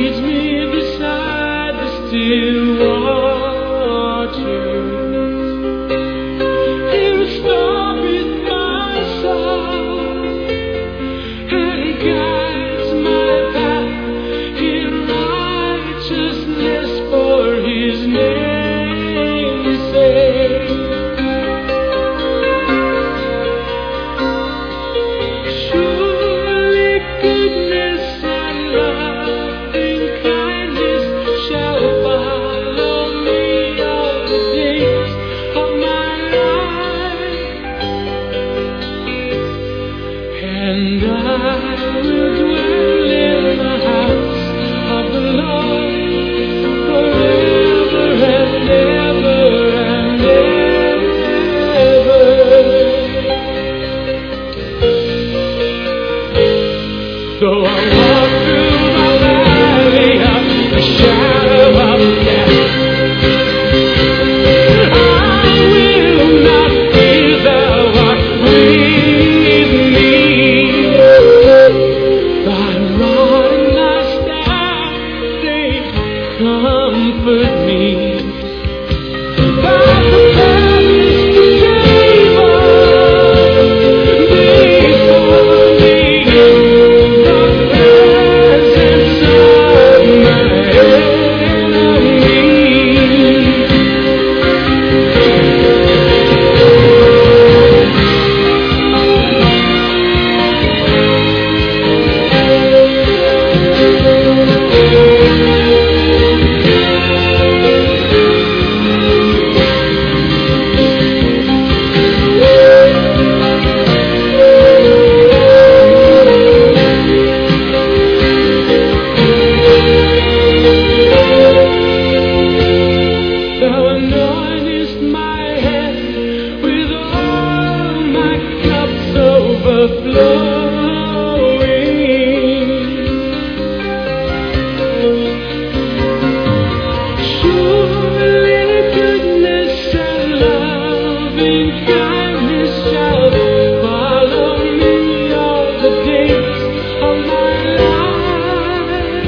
leads me beside the still waters. He restores my soul and guides my path in righteousness for His name's sake. Surely goodness and loving kindness shall follow me all the days of my life, and I will dwell in the house of the Lord forever and ever and ever. So I walk through the valley of the shadow of death. I will not fear, Thou art with me. Thy rod and Thy staff, they comfort me. Thou preparest the table before me in the presence of my enemies. Thou anointest my head with oil, my cups overflowing. Surely goodness and loving kindness shall follow me all the days of my life,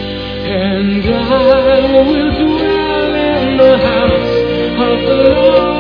and I will dwell in the house of the Lord